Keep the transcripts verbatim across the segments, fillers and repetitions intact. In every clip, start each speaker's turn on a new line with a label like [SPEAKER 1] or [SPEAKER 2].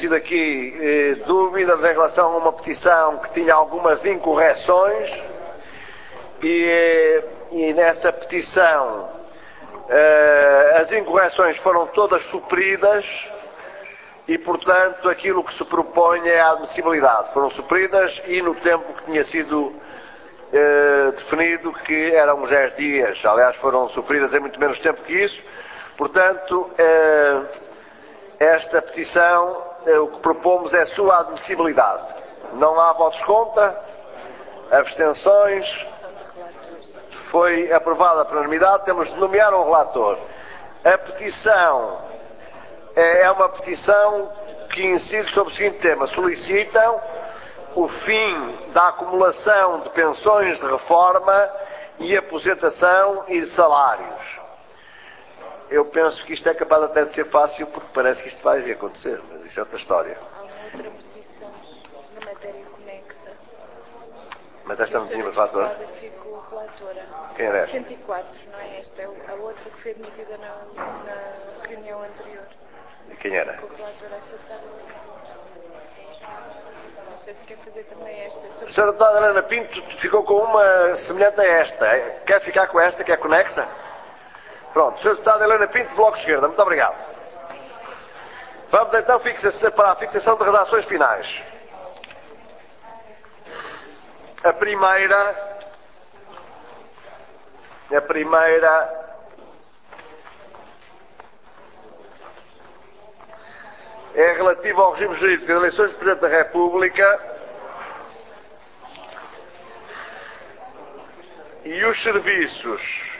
[SPEAKER 1] tido aqui eh, dúvidas em relação a uma petição que tinha algumas incorreções e, eh, e nessa petição eh, as incorreções foram todas supridas e, portanto, aquilo que se propõe é a admissibilidade. Foram supridas e no tempo que tinha sido eh, definido, que eram uns dez dias. Aliás, foram supridas em muito menos tempo que isso. Portanto, eh, esta petição, eh, o que propomos é a sua admissibilidade. Não há votos contra, abstenções, foi aprovada por unanimidade. Temos de nomear um relator. A petição é uma petição que incide sobre o seguinte tema: solicitam o fim da acumulação de pensões de reforma e aposentação e de salários. Eu penso que isto é capaz até de ser fácil, porque parece que isto vai acontecer, mas isso é outra história.
[SPEAKER 2] Há uma outra petição de matéria conexa.
[SPEAKER 1] Mas esta não tinha relatora?
[SPEAKER 2] Ficou relatora.
[SPEAKER 1] Quem era esta?
[SPEAKER 2] cento e quatro, não é esta? É a outra que foi admitida na, na reunião anterior.
[SPEAKER 1] E quem era?
[SPEAKER 2] Ficou relatora a senhora. Não sei se quer fazer também esta.
[SPEAKER 1] A senhora deputada Helena Pinto ficou com uma semelhante a esta. Quer ficar com esta, que é conexa? Pronto, senhora deputada Helena Pinto, Bloco de Esquerda, muito obrigado. Vamos então para a fixação de redações finais. A primeira, a primeira é relativa ao regime jurídico das eleições de Presidente da República e os serviços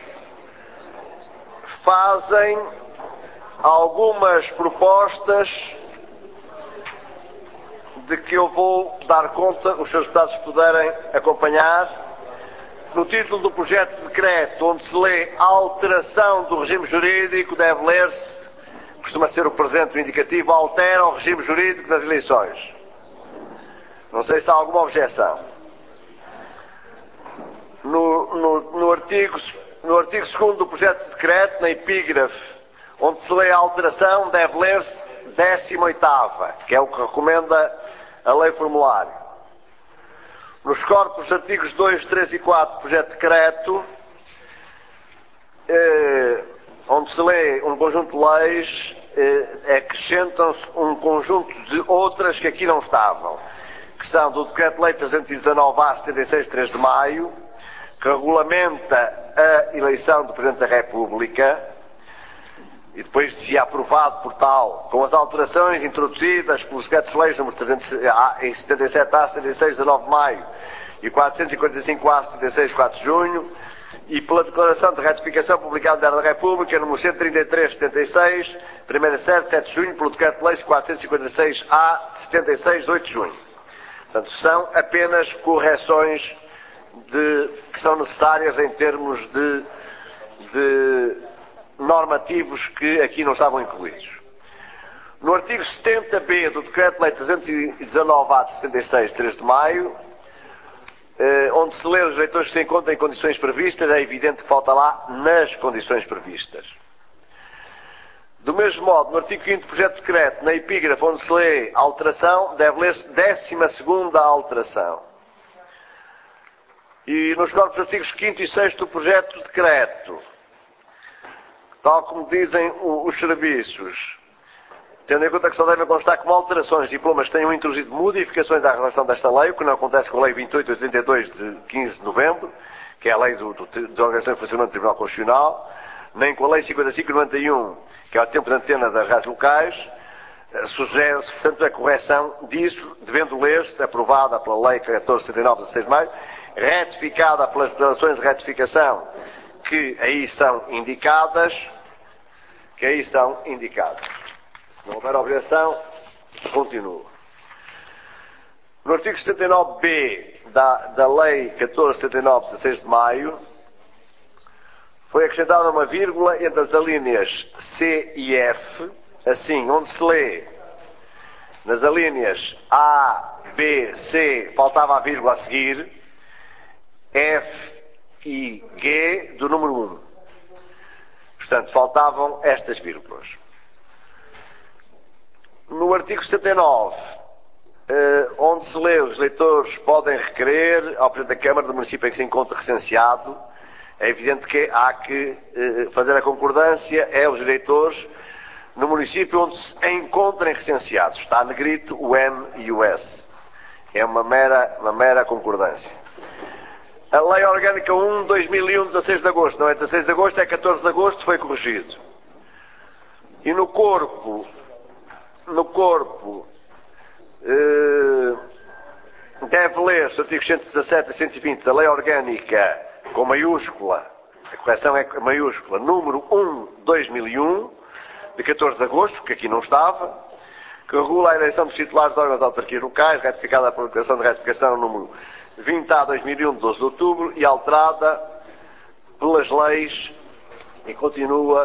[SPEAKER 1] fazem algumas propostas de que eu vou dar conta, os seus deputados puderem acompanhar. No título do projeto de decreto, onde se lê alteração do regime jurídico, deve ler-se, costuma ser o presente o indicativo, altera o regime jurídico das eleições. Não sei se há alguma objeção. No, no, no artigo No artigo segundo do projeto de decreto, na epígrafe, onde se lê a alteração, deve ler-se décima oitava, que é o que recomenda a lei formulário. Nos corpos artigos dois, três e quatro do projeto de decreto, eh, onde se lê um conjunto de leis, eh, acrescentam-se um conjunto de outras que aqui não estavam, que são do Decreto-Lei trezentos e dezanove A setenta e seis, três de maio, que regulamenta a eleição do Presidente da República e depois de se aprovado por tal, com as alterações introduzidas pelos Decretos-Leis números setenta e sete A, setenta e seis, dezanove de maio e quatrocentos e quarenta e cinco A, setenta e seis, quatro de junho, e pela Declaração de Ratificação publicada no Diário da República, número cento e trinta e três, setenta e seis, primeira sede, sete de junho, pelo Decreto-Lei quatrocentos e cinquenta e seis A, setenta e seis, oito de junho. Portanto, são apenas correções De, que são necessárias em termos de, de normativos que aqui não estavam incluídos. No artigo setenta B do Decreto-Lei trezentos e dezanove A de setenta e seis, três de maio, eh, onde se lê os eleitores que se encontram em condições previstas, é evidente que falta lá nas condições previstas. Do mesmo modo, no artigo quinto do projeto de decreto, na epígrafe onde se lê alteração, deve ler-se décima segunda alteração. E nos corpos artigos quinto e sexto do projeto de decreto, tal como dizem os serviços, tendo em conta que só devem constar como alterações de diplomas que tenham introduzido modificações à relação desta lei, o que não acontece com a lei vinte e oito, oitenta e dois de quinze de novembro, que é a lei do, do, da Organização e Funcionamento do Tribunal Constitucional, nem com a lei cinquenta e cinco, noventa e um, que é o tempo de antena das rádios locais. Sugere-se, portanto, a correção disso, devendo ler-se, aprovada pela lei catorze setenta e nove, dezasseis de maio, retificada pelas declarações de retificação que aí são indicadas, que aí são indicadas. Se não houver objeção, continuo. No artigo setenta e nove B da, da lei catorze setenta e nove, dezasseis de maio, foi acrescentada uma vírgula entre as alíneas C e F, assim, onde se lê nas alíneas A, B, C, faltava a vírgula a seguir, F e G do número um. Portanto, faltavam estas vírgulas. No artigo setenta e nove, eh, onde se lê os eleitores podem requerer ao Presidente da Câmara do município em que se encontra recenseado, é evidente que há que eh, fazer a concordância, é os eleitores no município onde se encontrem recenseados. Está negrito o M e o S. É uma mera, uma mera concordância. A Lei Orgânica um de dois mil e um, dezasseis de agosto, não é dezasseis de agosto, é catorze de agosto, foi corrigido. E no corpo, no corpo, eh, deve ler-se os artigos cento e dezassete e cento e vinte da Lei Orgânica com maiúscula, a correção é maiúscula, número um de dois mil e um, de catorze de agosto, que aqui não estava, que regula a eleição dos titulares de órgãos de autarquias locais, retificada a publicação de retificação número vinte A dois mil e um, de doze de outubro, e alterada pelas leis, e continua.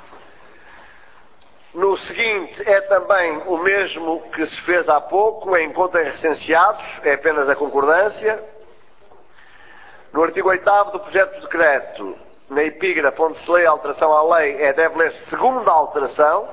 [SPEAKER 1] No seguinte, é também o mesmo que se fez há pouco, em encontrem recenseados, é apenas a concordância. No artigo oitavo do projeto de decreto, na epígrafe onde se lê a alteração à lei, é deve ler segunda alteração.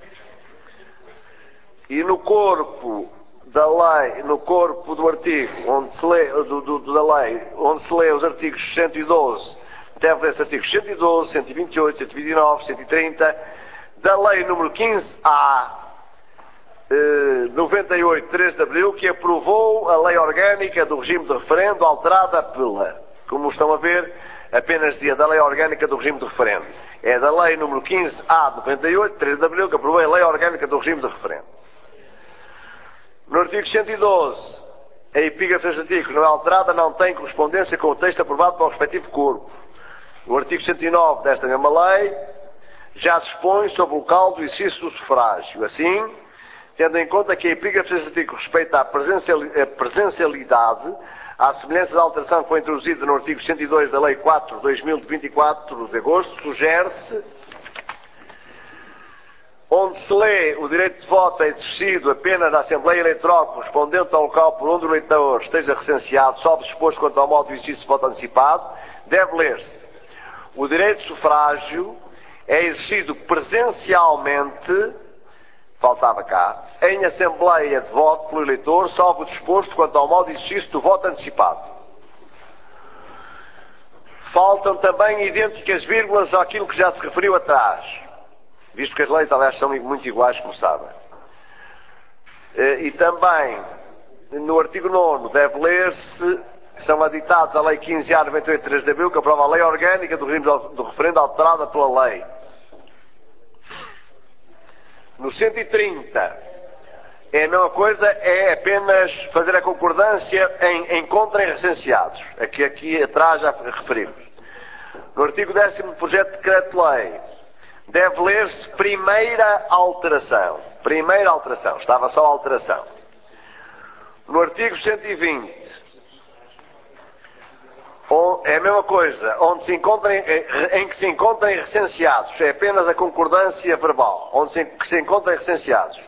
[SPEAKER 1] E no corpo da lei, no corpo do artigo onde se lê, do, do, da lei, onde se lê os artigos cento e doze, deve ler os artigos cento e doze, cento e vinte e oito, cento e vinte e nove, cento e trinta, da lei número quinze A, eh, noventa e oito, três de abril, que aprovou a lei orgânica do regime de referendo, alterada pela, como estão a ver, apenas dizia da lei orgânica do regime de referendo. É da lei número quinze A de noventa e oito, três de abril, que aprovou a lei orgânica do regime de referendo. No artigo cento e doze, a epígrafe deste artigo não é alterada, não tem correspondência com o texto aprovado para o respectivo corpo. O artigo cento e nove desta mesma lei já se expõe sobre o local do exercício do sufrágio. Assim, tendo em conta que a epígrafe deste artigo respeita a presencialidade, à semelhança da alteração que foi introduzida no artigo cento e dois da Lei quatro de dois mil, de vinte e quatro de agosto, sugere-se, onde se lê o direito de voto é exercido apenas na Assembleia Eleitoral correspondente ao local por onde o eleitor esteja recenseado, só disposto quanto ao modo do exercício de voto antecipado, deve ler-se: o direito de sufrágio é exercido presencialmente, faltava cá, em Assembleia de voto pelo eleitor, salvo disposto quanto ao modo de exercício do voto antecipado. Faltam também idênticas vírgulas àquilo que já se referiu atrás, visto que as leis, aliás, são muito iguais, como sabem. E também, no artigo nono, deve ler-se, são aditados a Lei quinze A noventa e oito, três de abril, que aprova a Lei Orgânica do regime do referendo alterada pela lei. No cento e trinta, é a mesma coisa, é apenas fazer a concordância em encontrem recenseados, aqui, aqui atrás já referimos. No artigo décimo do projeto de decreto-lei, deve ler-se primeira alteração. Primeira alteração. Estava só alteração. No artigo cento e vinte, é a mesma coisa, onde se encontrem, em que se encontrem recenseados. É apenas a concordância verbal. Onde se, que se encontrem recenseados.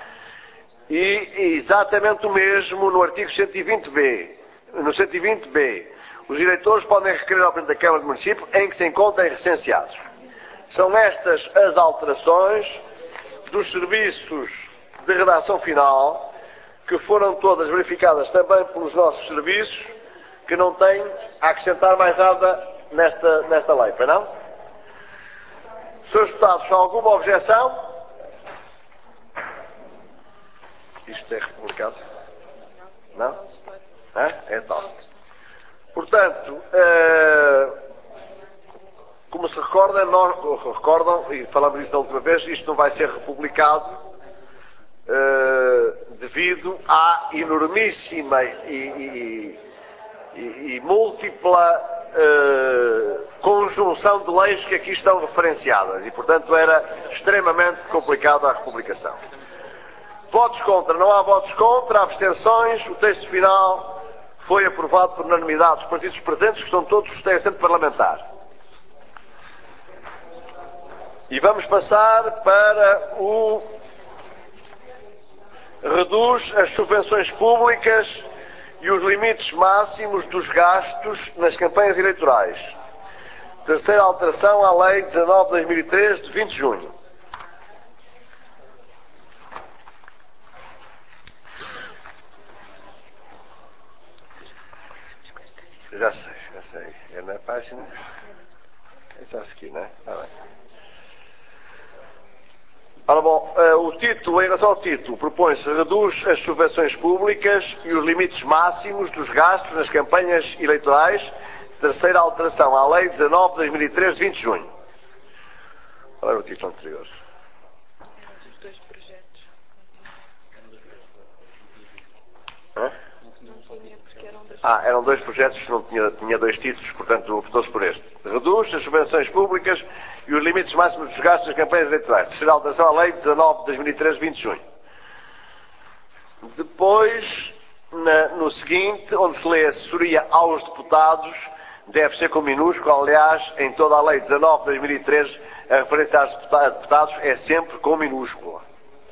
[SPEAKER 1] E exatamente o mesmo no artigo cento e vinte B. No cento e vinte B, os eleitores podem requerer ao Presidente da Câmara do Município em que se encontrem recenseados. São estas as alterações dos serviços de redação final, que foram todas verificadas também pelos nossos serviços, que não têm a acrescentar mais nada nesta, nesta lei, pois não? senhores Deputados, há alguma objeção? Isto é republicado? Não? É, é tal. Portanto, uh, como se recorda, nós, recordam, e falamos isso da última vez, isto não vai ser republicado uh, devido à enormíssima e, e, e, e múltipla uh, conjunção de leis que aqui estão referenciadas. E, portanto, era extremamente complicado a republicação. Votos contra. Não há votos contra, abstenções. O texto final foi aprovado por unanimidade dos partidos presentes, que estão todos têm assento parlamentar. E vamos passar para o reduz as subvenções públicas e os limites máximos dos gastos nas campanhas eleitorais. Terceira alteração à Lei dezanove barra dois mil e três, de vinte de junho. Já sei, já sei. É na página. É já aqui, não é? Está bem. Ora bom, o título, em relação ao título, propõe-se reduz as subvenções públicas e os limites máximos dos gastos nas campanhas eleitorais. Terceira alteração à Lei dezanove de dois mil e três, de vinte de junho. Qual era o título anterior?
[SPEAKER 2] Eram os dois projetos.
[SPEAKER 1] Hã?
[SPEAKER 2] Não tinha, porque eram dois.
[SPEAKER 1] Ah, eram dois projetos, não tinha, tinha dois títulos, portanto optou-se por este. Reduz as subvenções públicas e os limites máximos dos gastos das campanhas eleitorais. Terceira alteração à Lei dezanove de dois mil e três, de vinte de junho. Depois, na, no seguinte, onde se lê assessoria aos deputados, deve ser com minúsculo. Aliás, em toda a Lei dezanove de dois mil e três, a referência aos deputados é sempre com minúscula.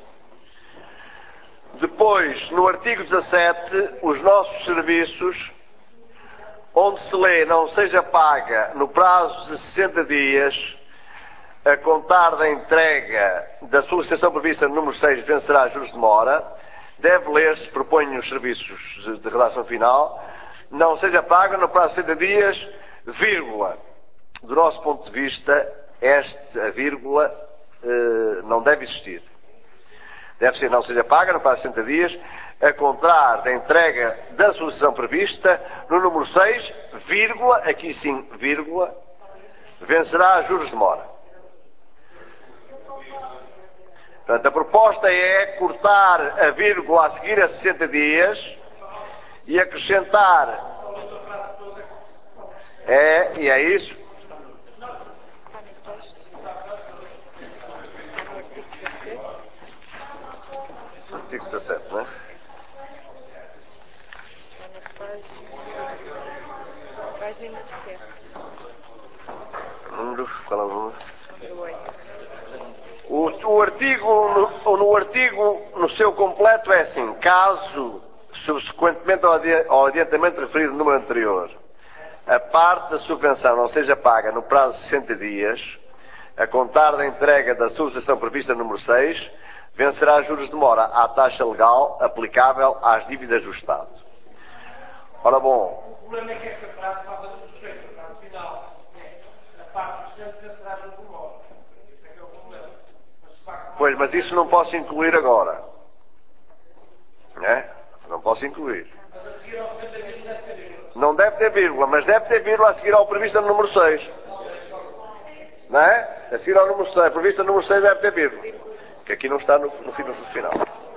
[SPEAKER 1] Depois, no artigo dezassete, os nossos serviços, onde se lê não seja paga no prazo de sessenta dias, a contar da entrega da solicitação prevista no número seis, vencerá juros de mora, deve ler-se, proponho os serviços de redação final, não seja paga no prazo de sessenta dias, vírgula. Do nosso ponto de vista, esta vírgula eh, não deve existir. Deve ser não seja paga no prazo de sessenta dias, a contar da entrega da solicitação prevista no número seis, vírgula, aqui sim, vírgula, vencerá juros de mora. Portanto, a proposta é cortar a vírgula a seguir a sessenta dias e acrescentar. É, e é isso.
[SPEAKER 2] Está no texto. Está no artigo dezassete.
[SPEAKER 1] Artigo dezassete, não é?
[SPEAKER 2] Está na página. Página sete.
[SPEAKER 1] Número, qual é o número?
[SPEAKER 2] Número oito.
[SPEAKER 1] O, o artigo, no, no artigo, no seu completo, é assim: caso, subsequentemente ao, adi, ao adiantamento referido no número anterior, a parte da subvenção não seja paga no prazo de sessenta dias, a contar da entrega da solicitação prevista no número seis, vencerá juros de mora à taxa legal aplicável às dívidas do Estado. Ora bom.
[SPEAKER 3] O problema é que esta frase fala do sujeito, a frase final. A parte restante vencerá juros de mora. Esse é que é o problema.
[SPEAKER 1] Pois, mas isso não posso incluir agora. Não é? Não posso incluir. Não deve ter vírgula, mas deve ter vírgula a seguir ao previsto no número seis. Não é? A seguir ao número seis, previsto no número seis deve ter vírgula. Que aqui não está no, no fim do final.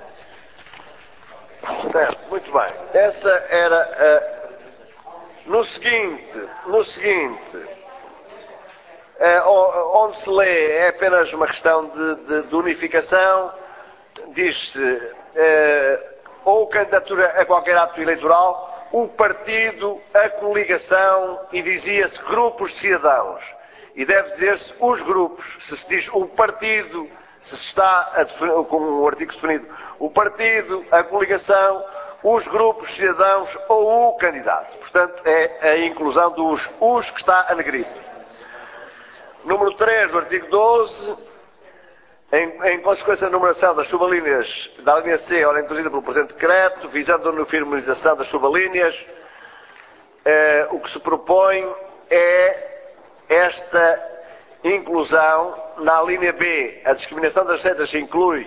[SPEAKER 1] Certo, muito bem. Essa era a... No seguinte, no seguinte, é, onde se lê é apenas uma questão de, de, de unificação, diz-se é, ou candidatura a qualquer ato eleitoral, o partido, a coligação, e dizia-se grupos de cidadãos. E deve dizer-se os grupos. Se se diz o partido, se está a definir, com o artigo definido, o partido, a coligação, os grupos de cidadãos ou o candidato. Portanto, é a inclusão dos os que está anegrito. Número três do artigo doze, em, em consequência da numeração das subalíneas da linha C, ora introduzida pelo presente decreto, visando a uniformização das subalíneas, eh, o que se propõe é esta inclusão na linha B. A discriminação das receitas se inclui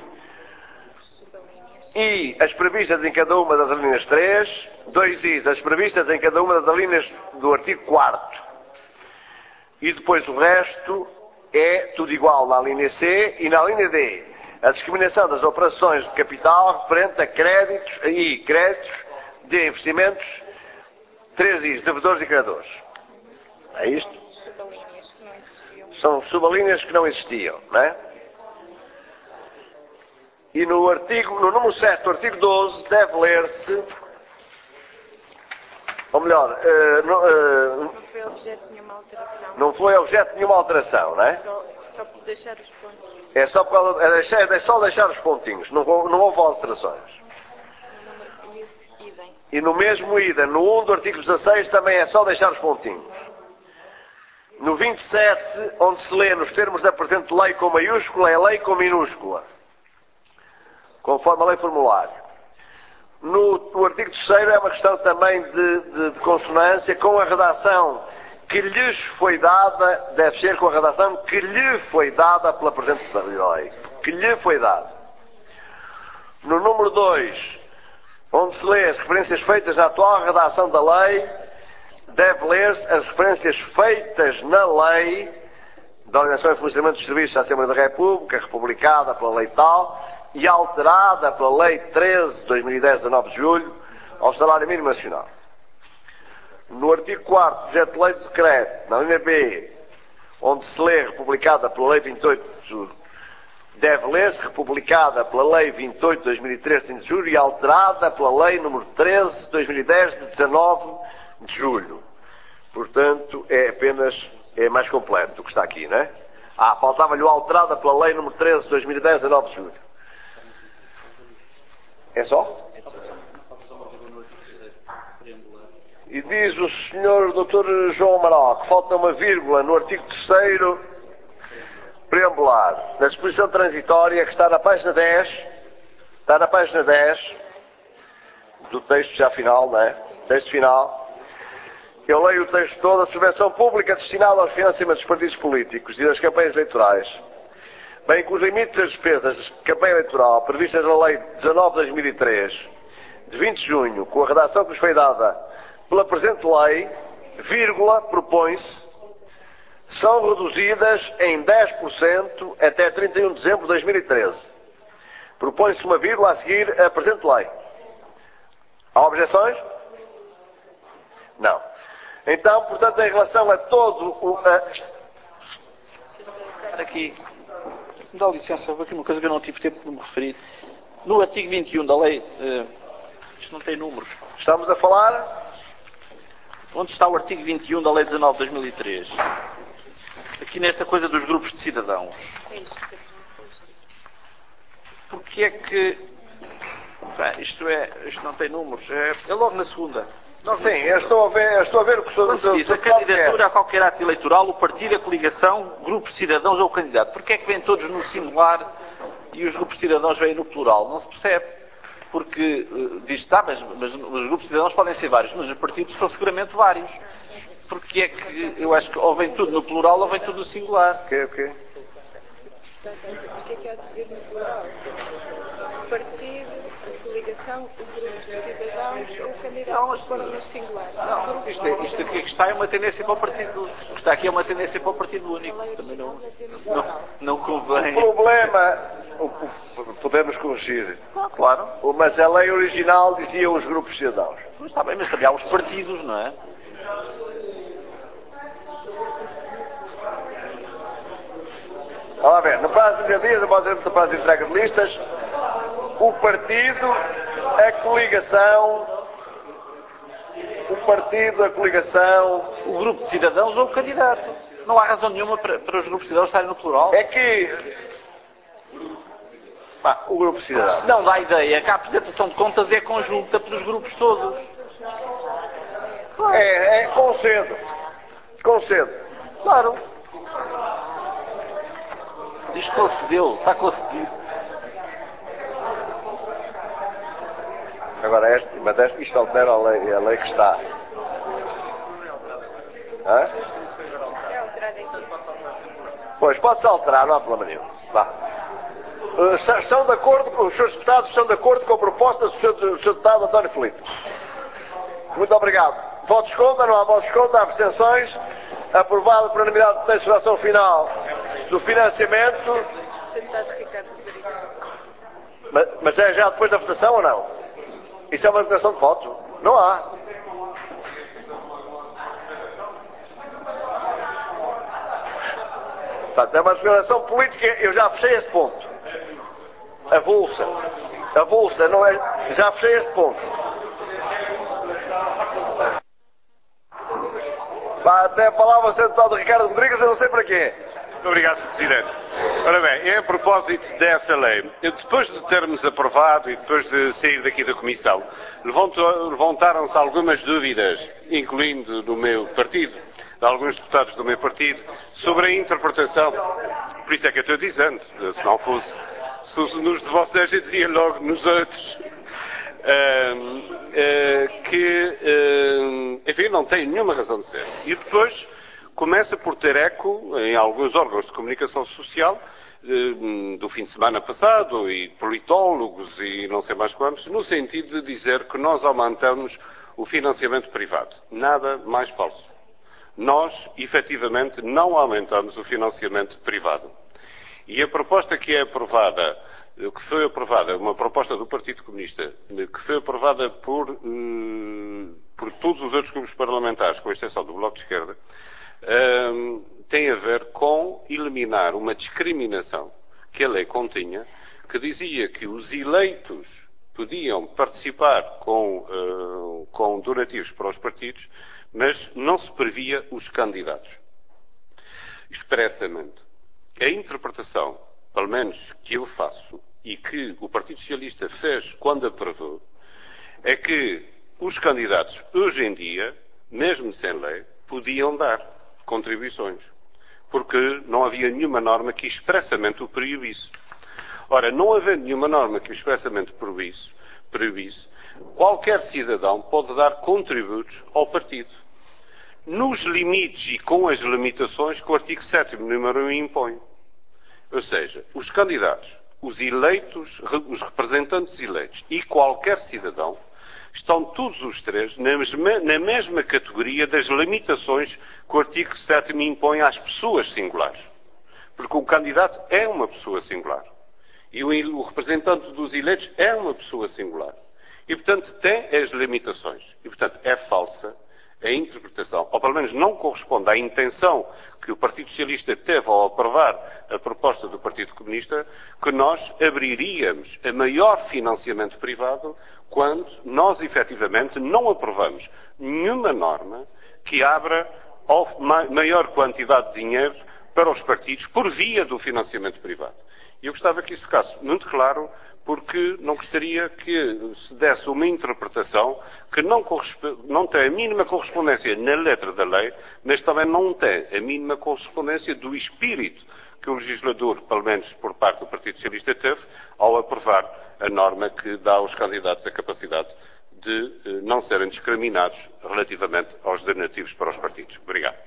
[SPEAKER 1] e as previstas em cada uma das linhas três, dois Is, as previstas em cada uma das linhas do artigo quarto. E depois o resto é tudo igual na linha C e na linha D. A discriminação das operações de capital referente a créditos e créditos de investimentos, três Is, devedores e credores. É isto?
[SPEAKER 2] Subalíneas que não existiam.
[SPEAKER 1] São subalíneas que não existiam, não é? E no artigo, no número sete do artigo doze, deve ler-se, ou melhor, uh, no, uh,
[SPEAKER 2] Não foi objeto de nenhuma alteração.
[SPEAKER 1] não foi objeto de nenhuma alteração, não é?
[SPEAKER 2] Só, só por deixar os pontos.
[SPEAKER 1] É só, por causa, é deixar, é só deixar os pontinhos, não, não houve alterações.
[SPEAKER 2] O número esse idem.
[SPEAKER 1] E no mesmo ida, no um do artigo dezasseis, também é só deixar os pontinhos. No vinte e sete, onde se lê nos termos da presente lei com maiúscula, é lei com minúscula, conforme a lei formulário. No, no artigo terceiro é uma questão também de, de, de consonância com a redação que lhes foi dada, deve ser com a redação que lhe foi dada pela presente lei. Que lhe foi dada. No número dois, onde se lê as referências feitas na atual redação da lei, deve ler-se as referências feitas na lei da Organização e Funcionamento dos Serviços da Assembleia da República, republicada pela lei tal, e alterada pela Lei treze de dois mil e dez, dezanove de julho, ao salário mínimo nacional. No artigo quarto, projeto de lei de decreto, na linha B, onde se lê republicada pela Lei vinte e oito de julho, deve ler-se republicada pela Lei vinte e oito de dois mil e três, cinco de julho, e alterada pela Lei número treze de dois mil e dez, de dezanove de julho. Portanto, é apenas, é mais completo do que está aqui, não é? Ah, faltava-lhe o alterada pela Lei número treze de dois mil e dez, dezanove de julho. É só? E diz o senhor doutor João Amaral que falta uma vírgula no artigo terceiro preambular, na disposição transitória que está na página dez, está na página dez do texto já final, não é? Texto final. Eu leio o texto todo. A subvenção pública destinada aos financiamentos dos partidos políticos e das campanhas eleitorais, bem que os limites das despesas de campanha eleitoral previstas na Lei dezanove de dois mil e três, de vinte de junho, com a redação que nos foi dada pela presente lei, vírgula, propõe-se, são reduzidas em dez por cento até trinta e um de dezembro de dois mil e treze. Propõe-se uma vírgula a seguir a presente lei. Há objeções? Não. Então, portanto, em relação a todo o... A...
[SPEAKER 4] Aqui, se me dá licença, vou aqui uma coisa que eu não tive tempo de me referir. No artigo vinte e um da lei, uh, isto não tem números.
[SPEAKER 1] Estamos a falar...
[SPEAKER 4] Onde está o artigo vinte e um da lei dezanove de dois mil e três? Aqui nesta coisa dos grupos de cidadãos. Porque é que... Bem, isto, é, isto não tem números. É, é logo na segunda. Logo
[SPEAKER 1] Sim,
[SPEAKER 4] na segunda.
[SPEAKER 1] eu estou a ver, eu estou a ver o que o
[SPEAKER 4] Quando se diz a candidatura a qualquer ato eleitoral, o partido, a coligação, grupos de cidadãos ou o candidato. Porque é que vêm todos no singular e os grupos de cidadãos vêm no plural? Não se percebe. Porque uh, diz, está, mas, mas os grupos de cidadãos podem ser vários, mas os partidos são seguramente vários. Porque é que eu acho que ou vem tudo no plural ou vem tudo no singular.
[SPEAKER 1] O quê, o quê?
[SPEAKER 2] Mas o que é que há de dizer no plural? O partido, a coligação, o grupo de cidadãos ou o candidato não, foram no singular.
[SPEAKER 4] Não, isto, é, isto aqui que está é uma tendência para o partido. O que está aqui é uma tendência para o partido único. Também não, não, não convém.
[SPEAKER 1] O problema, o, o, podemos corrigir.
[SPEAKER 4] Ah, claro.
[SPEAKER 1] Mas a lei original dizia os grupos de cidadãos.
[SPEAKER 4] Mas está bem, mas também há os partidos, não é?
[SPEAKER 1] Vamos lá ver, no prazo de trinta dias, após o prazo de entrega de listas, o partido, a coligação, o partido, a coligação...
[SPEAKER 4] O grupo de cidadãos ou o candidato. Não há razão nenhuma para, para os grupos de cidadãos estarem no plural.
[SPEAKER 1] É que... Ah, o grupo de cidadãos.
[SPEAKER 4] Não dá a ideia que a apresentação de contas é conjunta pelos grupos todos.
[SPEAKER 1] É, é concedo. Concedo.
[SPEAKER 4] Claro. Isto concedeu, está concedido.
[SPEAKER 1] Agora, este, mas este, isto altera a lei, a lei que está. Hã?
[SPEAKER 2] É alterado aqui.
[SPEAKER 1] Pois, pode-se alterar, não há problema nenhum. Vá. Uh, estão de acordo, os senhores deputados estão de acordo com a proposta do senhor, do senhor deputado António Filipe. Muito obrigado. Votos contra, não há votos contra, há abstenções. Aprovado por unanimidade do texto de ação final do financiamento.
[SPEAKER 2] Sentado Ricardo Rodrigues.
[SPEAKER 1] Mas, mas é já depois da votação ou não? Isso é uma declaração de voto? Não há. Portanto, é uma declaração política. Eu já fechei este ponto. Avulsa. Avulsa, não é? Já fechei este ponto. Até a palavra central de Ricardo Rodrigues, eu não sei para quê.
[SPEAKER 5] Muito obrigado, senhor Presidente. Ora bem, é a propósito dessa lei. Depois de termos aprovado e depois de sair daqui da Comissão, levantaram-se algumas dúvidas, incluindo do meu partido, de alguns deputados do meu partido, sobre a interpretação. Por isso é que eu estou dizendo, se não fosse, se fosse nos de vocês, eu dizia logo nos outros. uh, uh, que, uh, enfim, não tem nenhuma razão de ser. E depois começa por ter eco em alguns órgãos de comunicação social uh, do fim de semana passado, e politólogos e não sei mais quantos, no sentido de dizer que nós aumentamos o financiamento privado. Nada mais falso. Nós, efetivamente, não aumentamos o financiamento privado. E a proposta que é aprovada, que foi aprovada, uma proposta do Partido Comunista, que foi aprovada por, por todos os outros grupos parlamentares, com exceção do Bloco de Esquerda, tem a ver com eliminar uma discriminação que a lei continha, que dizia que os eleitos podiam participar com, com donativos para os partidos, mas não se previa os candidatos. Expressamente. A interpretação, pelo menos que eu faço, e que o Partido Socialista fez quando aprovou, é que os candidatos, hoje em dia, mesmo sem lei, podiam dar contribuições. Porque não havia nenhuma norma que expressamente o proibisse. Ora, não havendo nenhuma norma que expressamente proibisse, proibisse, qualquer cidadão pode dar contributos ao partido. Nos limites e com as limitações que o artigo sétimo, número um, impõe. Ou seja, os candidatos, os eleitos, os representantes eleitos e qualquer cidadão estão todos os três na mesma, na mesma categoria das limitações que o artigo sétimo impõe às pessoas singulares. Porque o candidato é uma pessoa singular. E o, o representante dos eleitos é uma pessoa singular. E, portanto, tem as limitações. E, portanto, é falsa a interpretação, ou pelo menos não corresponde à intenção que o Partido Socialista teve ao aprovar a proposta do Partido Comunista, que nós abriríamos a maior financiamento privado quando nós, efetivamente, não aprovamos nenhuma norma que abra maior quantidade de dinheiro para os partidos por via do financiamento privado. E eu gostava que isso ficasse muito claro, porque não gostaria que se desse uma interpretação que não, não tem a mínima correspondência na letra da lei, mas também não tem a mínima correspondência do espírito que o legislador, pelo menos por parte do Partido Socialista, teve ao aprovar a norma que dá aos candidatos a capacidade de eh, não serem discriminados relativamente aos donativos para os partidos. Obrigado.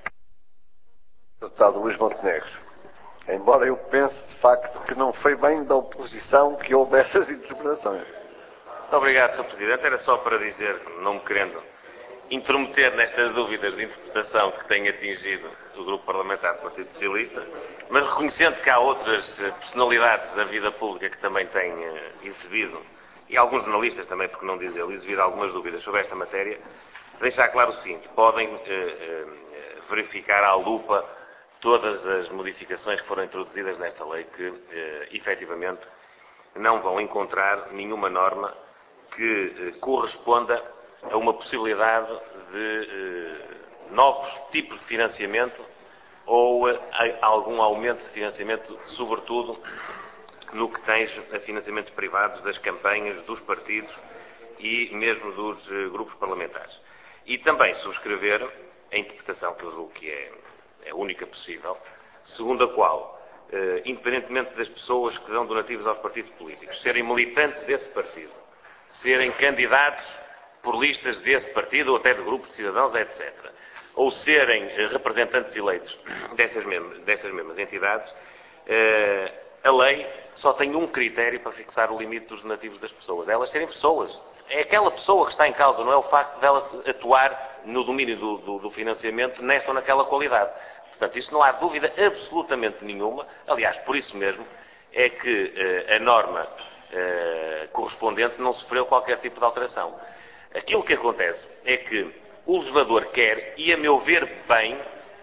[SPEAKER 1] Deputado Luís Montenegro. Embora eu pense, de facto, que não foi bem da oposição que houve essas interpretações.
[SPEAKER 6] Muito obrigado, senhor Presidente. Era só para dizer, não me querendo intrometer nestas dúvidas de interpretação que tem atingido o Grupo Parlamentar do Partido Socialista, mas reconhecendo que há outras personalidades da vida pública que também têm exibido, e alguns jornalistas também, porque não dizê-lo, exibido algumas dúvidas sobre esta matéria, deixar claro o seguinte: podem eh, eh, verificar à lupa todas as modificações que foram introduzidas nesta lei, que, eh, efetivamente, não vão encontrar nenhuma norma que eh, corresponda a uma possibilidade de eh, novos tipos de financiamento ou a, a algum aumento de financiamento, sobretudo no que tens a financiamentos privados das campanhas, dos partidos e mesmo dos eh, grupos parlamentares. E também subscrever a interpretação que eu julgo que é é a única possível, segundo a qual, eh, independentemente das pessoas que dão donativos aos partidos políticos, serem militantes desse partido, serem candidatos por listas desse partido ou até de grupos de cidadãos, etcétera, ou serem eh, representantes eleitos dessas mesmas, dessas mesmas entidades, eh, a lei só tem um critério para fixar o limite dos donativos das pessoas: elas serem pessoas. É aquela pessoa que está em causa, não é o facto dela atuar no domínio do, do, do financiamento nesta ou naquela qualidade. Portanto, isso não há dúvida absolutamente nenhuma. Aliás, por isso mesmo é que eh, a norma eh, correspondente não sofreu qualquer tipo de alteração. Aquilo que acontece é que o legislador quer, e a meu ver bem,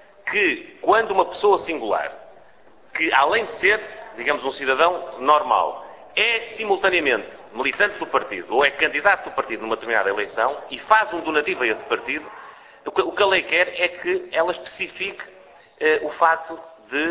[SPEAKER 6] que quando uma pessoa singular, que além de ser, digamos, um cidadão normal, é simultaneamente militante do partido ou é candidato do partido numa determinada eleição e faz um donativo a esse partido, o que a lei quer é que ela especifique eh, o facto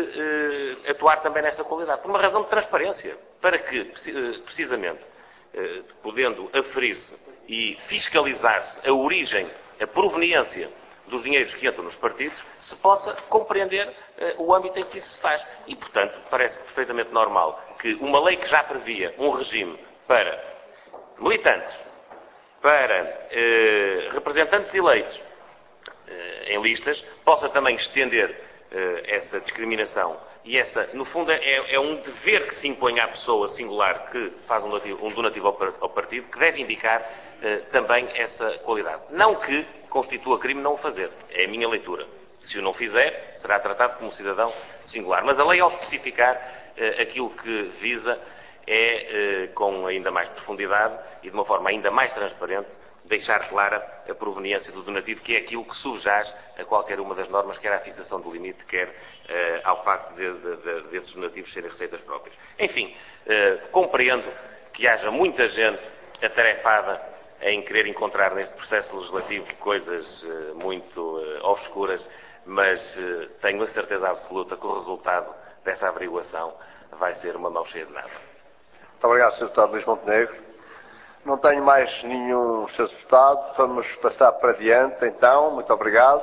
[SPEAKER 6] de eh, atuar também nessa qualidade, por uma razão de transparência, para que, precisamente, eh, podendo aferir-se e fiscalizar-se a origem, a proveniência dos dinheiros que entram nos partidos, se possa compreender eh, o âmbito em que isso se faz. E, portanto, parece perfeitamente normal que uma lei que já previa um regime para militantes, para eh, representantes eleitos eh, em listas, possa também estender eh, essa discriminação. E essa, no fundo, é, é um dever que se impõe à pessoa singular que faz um donativo, um donativo ao, ao partido, que deve indicar eh, também essa qualidade. Não que constitua crime não o fazer. É a minha leitura. Se o não fizer, será tratado como um cidadão singular. Mas a lei, ao especificar eh, aquilo que visa, é, eh, com ainda mais profundidade e de uma forma ainda mais transparente, deixar clara a proveniência do donativo, que é aquilo que subjaz a qualquer uma das normas, quer à fixação do limite, quer eh, ao facto de, de, de, desses donativos serem receitas próprias. Enfim, eh, compreendo que haja muita gente atarefada em querer encontrar neste processo legislativo coisas eh, muito eh, obscuras, mas eh, tenho a certeza absoluta que o resultado dessa averiguação vai ser uma mão cheia de nada.
[SPEAKER 1] Muito obrigado, senhor Deputado Luís Montenegro. Não tenho mais nenhum senhor Deputado. Vamos passar para diante, então. Muito obrigado.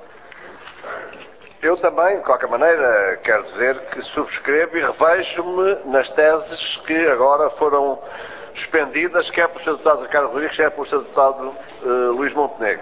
[SPEAKER 1] Eu também, de qualquer maneira, quero dizer que subscrevo e revejo-me nas teses que agora foram expendidas, quer pelo senhor Deputado Ricardo Rodrigues, quer pelo senhor Deputado uh, Luís Montenegro.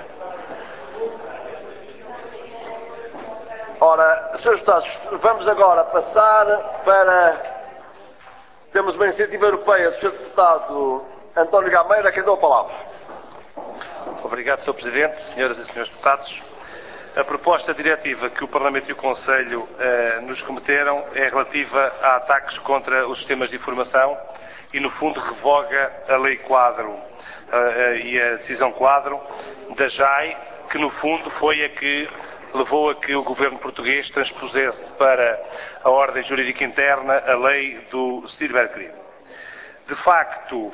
[SPEAKER 1] Ora, senhores Deputados, vamos agora passar para... Temos uma iniciativa europeia do senhor Deputado António Gameiro, a quem dou a palavra.
[SPEAKER 7] Obrigado, senhor Presidente, senhoras e senhores deputados. A proposta diretiva que o Parlamento e o Conselho eh, nos cometeram é relativa a ataques contra os sistemas de informação e, no fundo, revoga a lei quadro eh, e a decisão quadro da J A I, que, no fundo, foi a que levou a que o governo português transpusesse para a ordem jurídica interna a lei do cybercrime. De facto,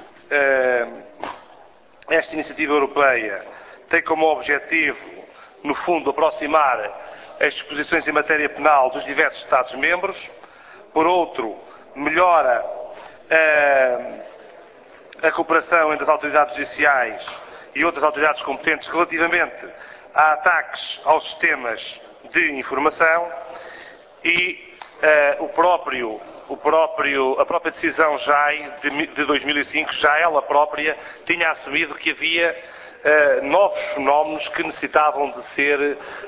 [SPEAKER 7] esta iniciativa europeia tem como objetivo, no fundo, aproximar as disposições em matéria penal dos diversos Estados-membros. Por outro, melhora a, a cooperação entre as autoridades judiciais e outras autoridades competentes relativamente a ataques aos sistemas de informação e uh, o próprio, o próprio, a própria decisão J A I de, de dois mil e cinco, já ela própria tinha assumido que havia uh, novos fenómenos que necessitavam de ser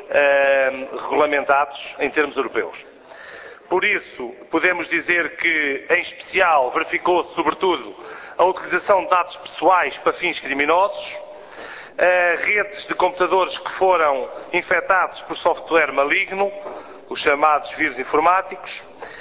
[SPEAKER 7] uh, regulamentados em termos europeus. Por isso, podemos dizer que, em especial, verificou-se, sobretudo, a utilização de dados pessoais para fins criminosos, Uh, redes de computadores que foram infectados por software maligno, os chamados vírus informáticos,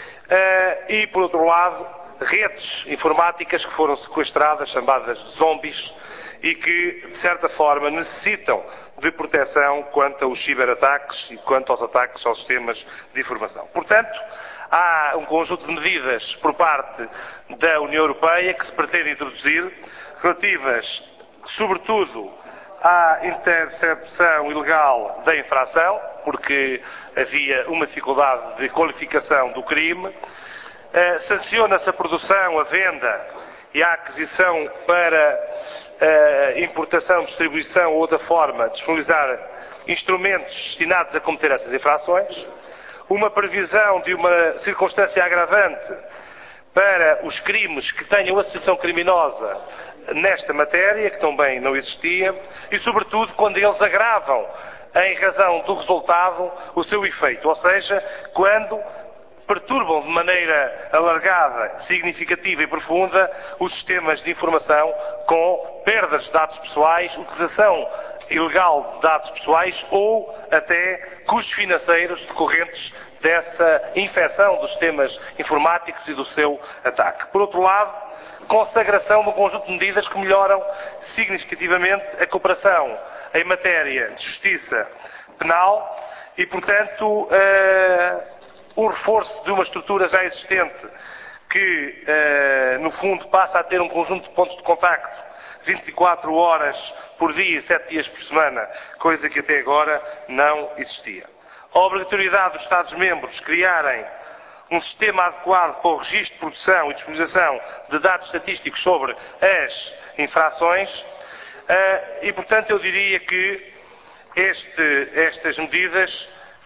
[SPEAKER 7] uh, e, por outro lado, redes informáticas que foram sequestradas, chamadas zombies, e que, de certa forma, necessitam de proteção quanto aos ciberataques e quanto aos ataques aos sistemas de informação. Portanto, há um conjunto de medidas por parte da União Europeia que se pretende introduzir, relativas, sobretudo, à intercepção ilegal da infração, porque havia uma dificuldade de qualificação do crime. Uh, sanciona-se a produção, a venda e a aquisição para uh, importação, distribuição ou outra forma de disponibilizar instrumentos destinados a cometer essas infrações. Uma previsão de uma circunstância agravante para os crimes que tenham associação criminosa nesta matéria, que também não existia, e sobretudo quando eles agravam, em razão do resultado, o seu efeito, ou seja, quando perturbam de maneira alargada, significativa e profunda os sistemas de informação com perdas de dados pessoais, utilização ilegal de dados pessoais ou até custos financeiros decorrentes dessa infecção dos sistemas informáticos e do seu ataque. Por outro lado, consagração de um conjunto de medidas que melhoram significativamente a cooperação em matéria de justiça penal e, portanto, uh, o reforço de uma estrutura já existente que, uh, no fundo, passa a ter um conjunto de pontos de contacto vinte e quatro horas por dia e sete dias por semana, coisa que até agora não existia. A obrigatoriedade dos Estados-membros criarem um sistema adequado para o registro de produção e disponibilização de dados estatísticos sobre as infrações e, portanto, eu diria que este, estas medidas,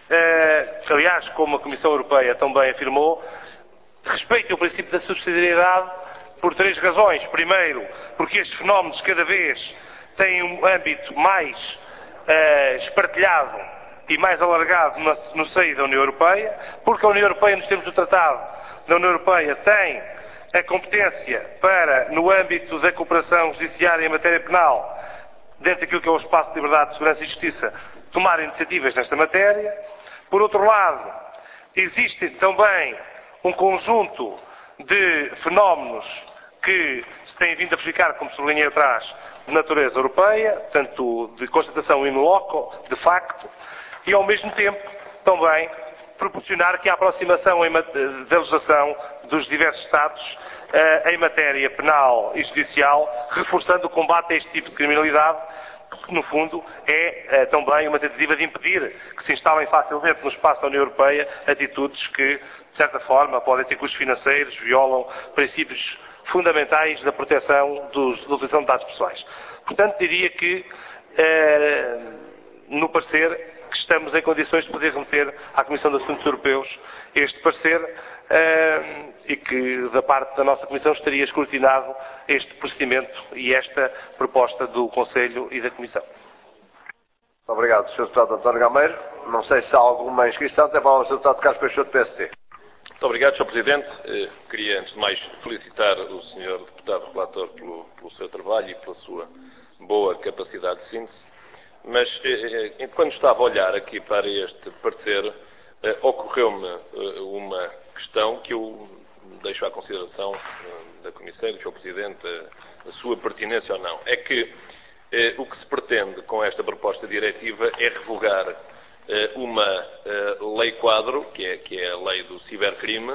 [SPEAKER 7] aliás, como a Comissão Europeia também afirmou, respeitam o princípio da subsidiariedade por três razões. Primeiro, porque estes fenómenos cada vez tem um âmbito mais uh, espartilhado e mais alargado no, no seio da União Europeia, porque a União Europeia, nos termos do Tratado da União Europeia, tem a competência para, no âmbito da cooperação judiciária em matéria penal, dentro daquilo que é o espaço de liberdade, segurança e justiça, tomar iniciativas nesta matéria. Por outro lado, existe também um conjunto de fenómenos que se têm vindo a verificar, como sublinhei atrás, de natureza europeia, tanto de constatação in loco, de facto, e ao mesmo tempo também proporcionar que a aproximação da legislação dos diversos Estados eh, em matéria penal e judicial, reforçando o combate a este tipo de criminalidade, que no fundo é eh, também uma tentativa de impedir que se instalem facilmente no espaço da União Europeia atitudes que, de certa forma, podem ter custos financeiros, violam princípios fundamentais da proteção dos, da utilização de dados pessoais. Portanto, diria que, eh, no parecer, que estamos em condições de poder remeter à Comissão de Assuntos Europeus este parecer eh, e que, da parte da nossa Comissão, estaria escrutinado este procedimento e esta proposta do Conselho e da Comissão.
[SPEAKER 1] Muito obrigado, senhor Deputado António Gameiro. Não sei se há alguma inscrição. Tem a palavra o senhor Deputado Carlos Peixoto, do P S D.
[SPEAKER 8] Muito obrigado, senhor Presidente. Eh, queria, antes de mais, felicitar o senhor Deputado Relator pelo, pelo seu trabalho e pela sua boa capacidade de síntese. Mas, eh, quando estava a olhar aqui para este parecer, eh, ocorreu-me eh, uma questão que eu deixo à consideração eh, da Comissão e do senhor Presidente, a, a sua pertinência ou não. É que eh, o que se pretende com esta proposta diretiva é revogar eh, uma eh, lei-quadro, que é, que é a lei do cibercrime,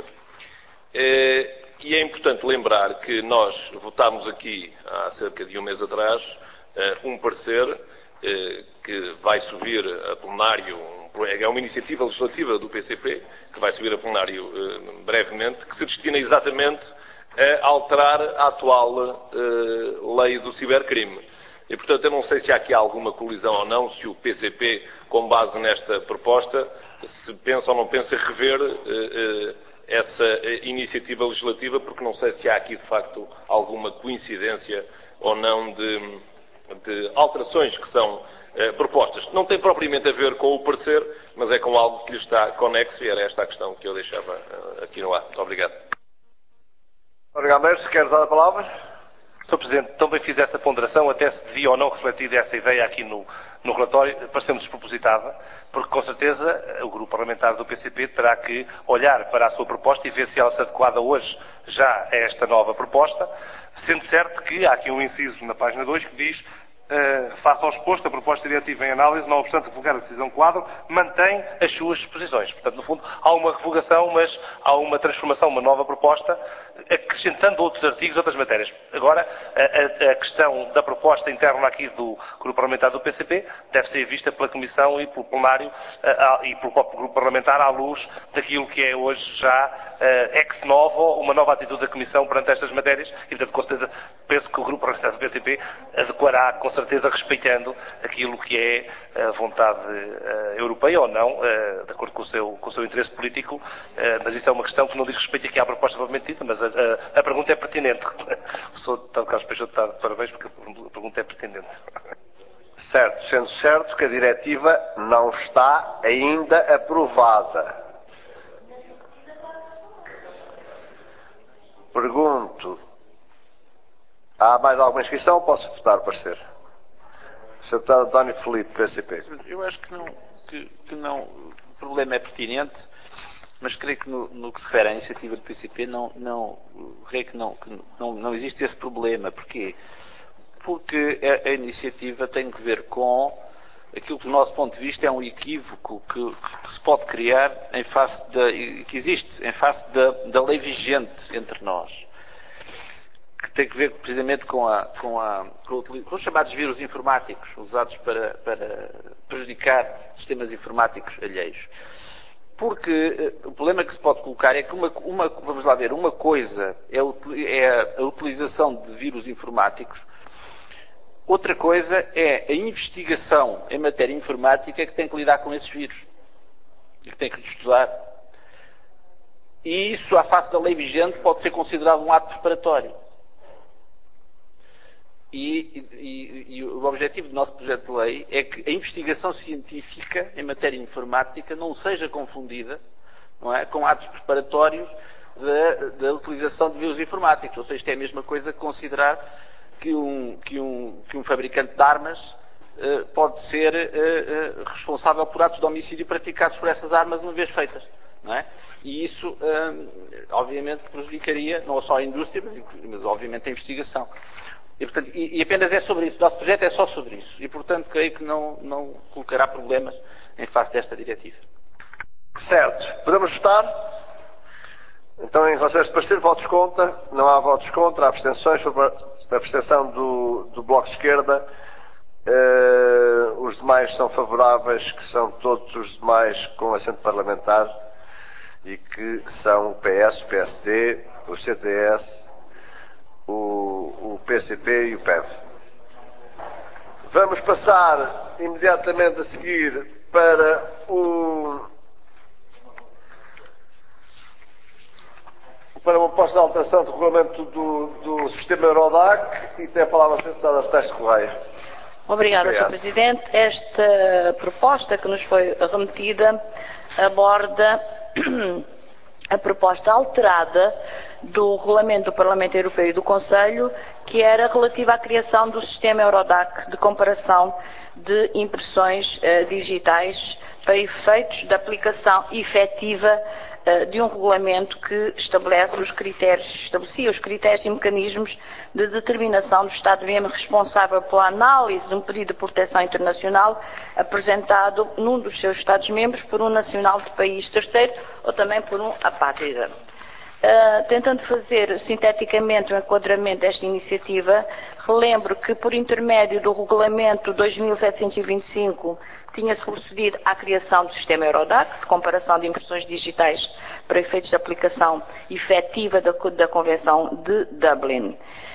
[SPEAKER 8] eh, e é importante lembrar que nós votámos aqui, há cerca de um mês atrás, eh, um parecer que vai subir a plenário, é uma iniciativa legislativa do P C P, que vai subir a plenário brevemente, que se destina exatamente a alterar a atual lei do cibercrime. E, portanto, eu não sei se há aqui alguma colisão ou não, se o P C P, com base nesta proposta, se pensa ou não pensa rever essa iniciativa legislativa, porque não sei se há aqui, de facto, alguma coincidência ou não de... de alterações que são eh, propostas. Não tem propriamente a ver com o parecer, mas é com algo que lhe está conexo, e era esta a questão que eu deixava eh, aqui no ar. Muito obrigado.
[SPEAKER 1] senhor Gameiro, se quer dar a palavra.
[SPEAKER 7] senhor Presidente, também fiz essa ponderação, até se devia ou não refletir essa ideia aqui no, no relatório, pareceu-me despropositada, porque com certeza o grupo parlamentar do P C P terá que olhar para a sua proposta e ver se ela se adequada hoje já a esta nova proposta, sendo certo que há aqui um inciso na página dois que diz: Uh, face ao exposto, a proposta diretiva em análise, não obstante revogar a decisão quadro, mantém as suas disposições. Portanto, no fundo, há uma revogação, mas há uma transformação, uma nova proposta, acrescentando outros artigos, outras matérias. Agora, a, a, a questão da proposta interna aqui do grupo parlamentar do P C P deve ser vista pela Comissão e pelo plenário uh, e pelo próprio grupo parlamentar à luz daquilo que é hoje já uh, ex novo, uma nova atitude da Comissão perante estas matérias, e, portanto, com certeza, penso que o grupo parlamentar do P C P adequará, com certeza, respeitando aquilo que é a vontade uh, europeia ou não, uh, de acordo com o, seu, com o seu interesse político, uh, mas isto é uma questão que não diz respeito aqui à proposta propriamente dita, mas a, a, a pergunta é pertinente. O senhor Deputado Carlos Peixoto está de parabéns, porque a pergunta é pertinente.
[SPEAKER 1] Certo, sendo certo que a diretiva não está ainda aprovada. Pergunto, há mais alguma inscrição? Posso votar o parecer? senhor Deputado António Filipe, P C P.
[SPEAKER 4] Eu acho que não, que, que não, o problema é pertinente, mas creio que no, no que se refere à iniciativa do P C P, não, não, creio que, não, que não, não existe esse problema. Porquê? Porque a, a iniciativa tem que ver com aquilo que, do nosso ponto de vista, é um equívoco que, que se pode criar em face da, que existe em face da, da lei vigente entre nós, que tem que ver precisamente com, a, com, a, com, com os chamados vírus informáticos usados para, para prejudicar sistemas informáticos alheios. Porque uh, o problema que se pode colocar é que uma, uma, vamos lá ver, uma coisa é, é a utilização de vírus informáticos, outra coisa é a investigação em matéria informática que tem que lidar com esses vírus e que tem que estudar. E isso, à face da lei vigente, pode ser considerado um ato preparatório. E, e, e o objetivo do nosso projeto de lei é que a investigação científica em matéria informática não seja confundida, não é, com atos preparatórios da, da utilização de vírus informáticos. Ou seja, isto é a mesma coisa que considerar que um, que um, que um fabricante de armas uh, pode ser uh, uh, responsável por atos de homicídio praticados por essas armas uma vez feitas. Não é? E isso, uh, obviamente, prejudicaria não só a indústria, mas, mas obviamente a investigação. E, portanto, e, e apenas é sobre isso. O nosso projeto é só sobre isso. E, portanto, creio que não, não colocará problemas em face desta diretiva.
[SPEAKER 1] Certo. Podemos votar? Então, em relação a este parecer, votos contra. Não há votos contra. Há abstenções sobre a abstenção do, do Bloco de Esquerda. Uh, os demais são favoráveis, que são todos os demais com assento parlamentar e que são o P S, o P S D, o C D S, o, o P C P e o P E V. Vamos passar imediatamente a seguir para o para uma proposta de alteração do regulamento do, do sistema Eurodac e tem a palavra a deputada Celeste Correia.
[SPEAKER 9] Obrigada, senhor Presidente. Esta proposta que nos foi remetida aborda a proposta alterada do Regulamento do Parlamento Europeu e do Conselho, que era relativa à criação do sistema Eurodac de comparação de impressões uh, digitais para efeitos de aplicação efetiva uh, de um regulamento que estabelece os critérios, estabelecia os critérios e mecanismos de determinação do Estado-membro responsável pela análise de um pedido de proteção internacional apresentado num dos seus Estados-membros por um nacional de país terceiro ou também por um apátrida. Uh, tentando fazer sinteticamente o enquadramento desta iniciativa, relembro que por intermédio do Regulamento dois mil setecentos e vinte e cinco tinha-se procedido à criação do sistema Eurodac, de comparação de impressões digitais para efeitos de aplicação efetiva da, da Convenção de Dublin.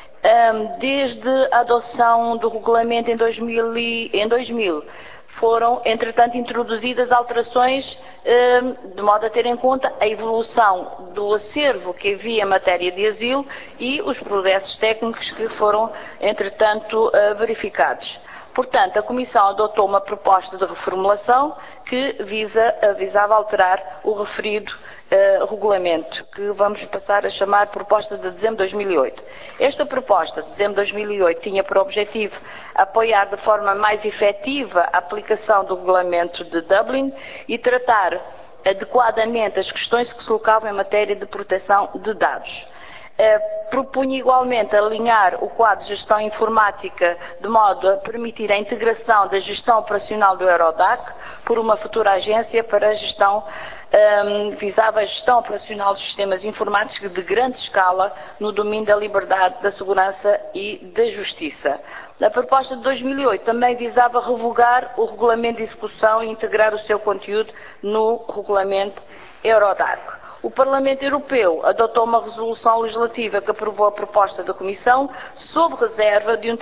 [SPEAKER 9] Um, desde a adoção do regulamento em dois mil, e, em dois mil foram, entretanto, introduzidas alterações um, de modo a ter em conta a evolução do acervo que havia em matéria de asilo e os progressos técnicos que foram, entretanto, uh, verificados. Portanto, a Comissão adotou uma proposta de reformulação que visa, visava alterar o referido uh, regulamento, que vamos passar a chamar proposta de dezembro de dois mil e oito. Esta proposta de dezembro de dois mil e oito tinha por objetivo apoiar de forma mais efetiva a aplicação do regulamento de Dublin e tratar adequadamente as questões que se colocavam em matéria de proteção de dados. Uh, propunha igualmente alinhar o quadro de gestão informática de modo a permitir a integração da gestão operacional do Eurodac por uma futura agência para a gestão, um, visava a gestão operacional dos sistemas informáticos de grande escala no domínio da liberdade, da segurança e da justiça. A proposta de dois mil e oito também visava revogar o regulamento de execução e integrar o seu conteúdo no regulamento Eurodac. O Parlamento Europeu adotou uma resolução legislativa que aprovou a proposta da Comissão sob reserva de um